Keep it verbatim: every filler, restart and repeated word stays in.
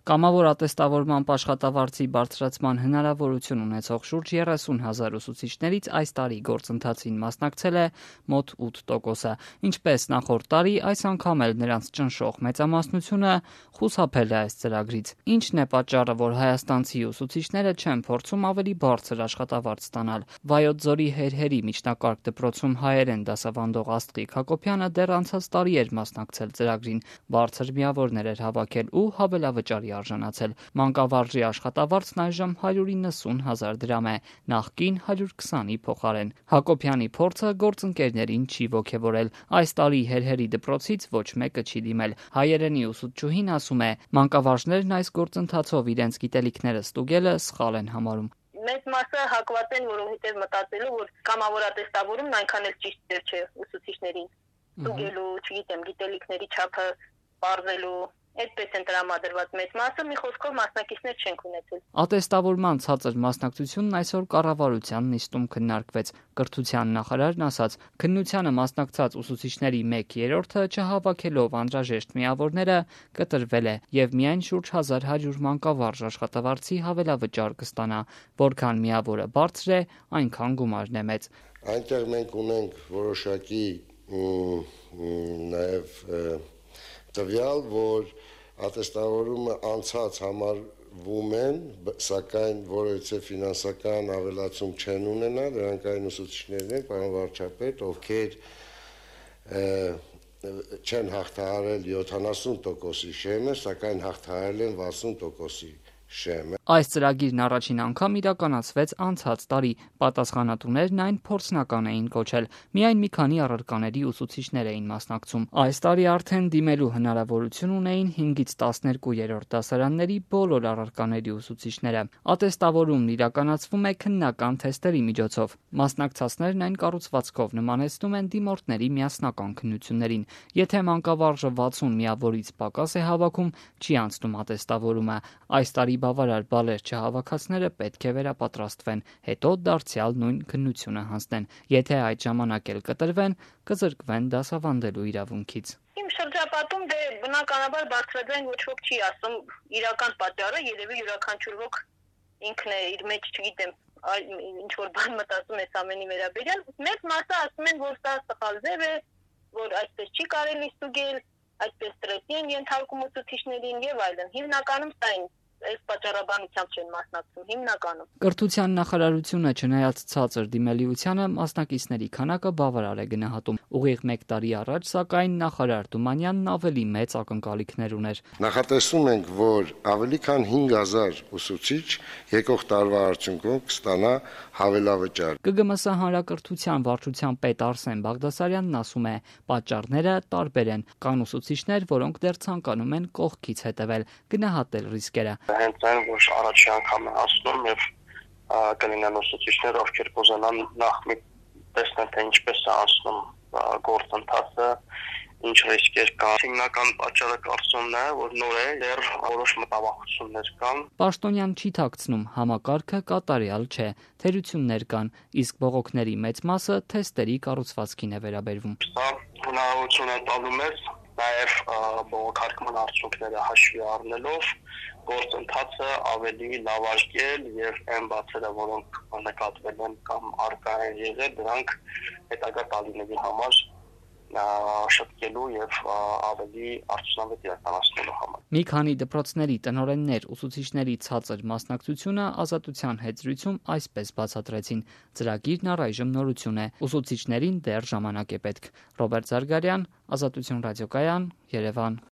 Կամավոր ատեստավորման աշխատավարձի բարձրացման հնարավորություն ունեցող շուրջ երեսուն հազար ուսուցիչներից այս տարի գործընթացին մասնակցել է մոտ ութ տոկոսը, ինչպես նախորդ տարի, այս անգամ էլ նրանց ճնշող մեծամասնությունը խուսափել է այս ծրագրից։ Ինչն է պատճառը, որ հայաստանցի ուսուցիչները չեն փորձում ավելի բարձր աշխատավարձ ստանալ։ Վայոց ձորի Հերհերի միջնակարգ դպրոցում հայերեն դասավանդող Աստղիկ Հակոբյանը դեռ անցած տարի էր մասնակցել ծրագրին, բարձր միավորներ էր հավաքել ու հավելավճարի արժանացել։ Մանկավարժի աշխատավարձն այժմ հարյուր իննսուն հազար դրամ է, նախկին հարյուր քսանի փոխարեն։ Հակոբյանի փորձը գործընկերներին չի ոգևորել։ Այս տարի Հերհերի դպրոցից ոչ մեկը չի դիմել։ Հայերենի ուսուցչուհին ասում է, մանկավարժներն այս գործընթացով իրենց գիտելիքները ստուգելը սխալ են համարում։ Մեծ մասը հակված են, որովհետև մտածելու, որ կամավոր ատեստավորումն այնքան էլ ճիշտ չէ ուսուցիչներին ստուգելու, չգիտեմ, գիտելիքների չափը պարզելու, այդպես են տրամադրված մեծ մասը, մի խոսքով մասնակիցներ չենք ունեցել։ Ատեստավորման ցածր մասնակցությունն այսօր կառավարության նիստում քննարկվեց։ Կրթության նախարարն ասաց, քննությանը մասնակցած ուսուցիչների մեկ երրորդը չհավաքելով անհրաժեշտ միավորները կտրվել է եւ միայն շուրջ հազար հարյուր մանկավարժ աշխատավարձի հավելավճար կստանա, որքան միավորը բարձր է, այնքան գումարն է մեծ։ Այնտեղ մենք ունենք որոշակի նաեւ տվյալ, որ ատեստավորումը անցած համարվում են, սակայն որևիցե ֆինանսական ավելացում չեն ունենա, դրանք այն ուսուցիչներն են, պարոն վարչապետ, ովքեր չեն հաղթահարել յոթանասուն տոկոսի շեմը, սակայն հաղթահարել են վաթսուն տոկոսի շեմը։ Այս ծրագիրն առաջին անգամ իրականացվեց անցած տարի, պատասխանատուներն այն փորձնական էին կոչել, միայն մի քանի առարկաների ուսուցիչներ էին մասնակցում։ Այս տարի արդեն դիմելու հնարավորություն ունեին հինգից տասներկու երրորդ դասարանների բոլոր առարկաների ուսուցիչները։ Ատեստավորումն իրականացվում է քննական թեստերի միջոցով։ Մասնակցածներն այն կառուցվածքով նմանեցնում են դիմորդների միասնական քննություններին։ Եթե մանկավարժը վաթսուն միավորից պակաս է հավաքում, չի անցնում ատեստավորումը։ Այս տարի բավարար բալեր չհավաքածները պետք է վերապատրաստվեն, հետո դարձյալ նույն քննությունը հանձնեն։ Եթե այդ ժամանակ էլ կտրվեն, կզրկվեն դասավանդելու իրավունքից։ Իմ շրջապատում դե բնականաբար բարձրաձայն ոչ ոք չի ասում իրական պատճառը, երևի յուրաքանչյուր ոք ինքն է իր մեջ, չգիտեմ, ինչ որ բան մտածում է ամենի վերաբերյալ։ Մեծ մասը ասում են, որ սա սխալ ձև է, որ այսպես չի կարելի ստուգել, այսպես ստրեսի են ենթարկում ուսուցիչներին եւ այլն։ Հիմնականում սա են այս պատճառաբանությամբ չեն մասնակցում հիմնականում։ Կրթության նախարարությունը չնայած ցածր դիմելիությանը մասնակիցների քանակը բավարար է գնահատում։ Ուղիղ մեկ տարի առաջ, սակայն նախարար Թումանյանն ավելի մեծ ակնկալիքներ ուներ։ Նախատեսում ենք, որ ավելի քան հինգ հազար ուսուցիչ եկող տարվա արդյունքում կստանա հավելավճար։ Կգ Մ Ս հանրակրթության վարչության պետ Արսեն Բաղդասարյանն ասում է, պատճառները տարբեր են։ Կան ուսուցիչներ, որոնք դեռ ցանկանում են կողքից հետևել, գնահատել ռիսկերը։ Հենց այն, որ առաջի անգամ են ասնում եւ կլինեն ուսուցիչներ, ովքեր կուզենան նախ մի տեսնեն, թե ինչպես է անցնում գործընթացը, ինչ ռիսկեր կան։ Հիմնական պատճառը կարծումն է, որ նոր է, դեռ որոշ մտավախություններ կան։ Պաշտոնյան չի թաքցնում, համակարգը կատարյալ չէ, թերություններ կան, իսկ բողոքների մեծ մասը թեստերի կառուցվածքին է վերաբերվում։ Սա հնարավորություն է տալու մեզ նաև բողոքարկման արդյունքները հաշվի առնելով գործընթացը ավելի լավարկել եւ այն բացերը, որոնք նկատվել են կամ առկա են եղել, դրանք հետագա տարիների համար շտկելու եւ ավելի արդյունավետ իրականացնելու համար։ Մի քանի դպրոցների տնօրեններ ուսուցիչների ցածր մասնակցությունը Ազատության հետ զրույցում այսպես բացատրեցին. ծրագիրն առայժմ նորություն է, ուսուցիչներին դեռ ժամանակ է պետք։ Ռոբերտ Զարգարյան, Ազատություն ռադիոկայան, Երևան։